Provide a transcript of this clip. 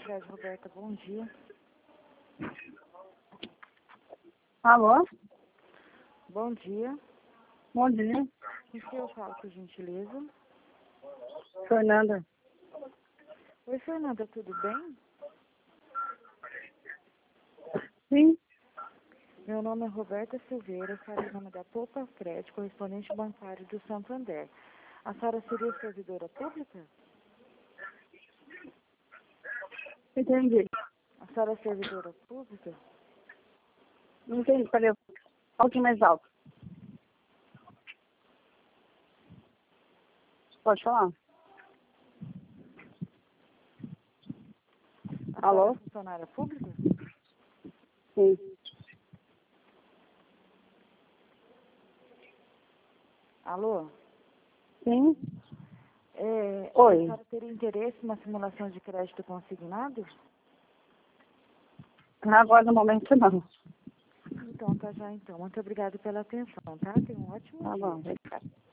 tarde, Roberta. Bom dia. Alô? Bom dia. Bom dia. Com quem eu falo, por gentileza? Fernanda. Oi, Fernanda, tudo bem? Sim. Meu nome é Roberta Silveira, falo em nome da Poupa Crédito, correspondente bancário do Santander. A senhora seria servidora pública? Entendi. A senhora é servidora pública? Não entendi. Peraí. Fala mais alto. Pode falar. A Alô? senhora é funcionária pública? Sim. Alô? Sim. A Oi. senhora teria interesse numa simulação de crédito consignado? Agora no momento não. Então, tá já então. Muito obrigada pela atenção, tá? Tenha um ótimo Tá dia. bom. Obrigada.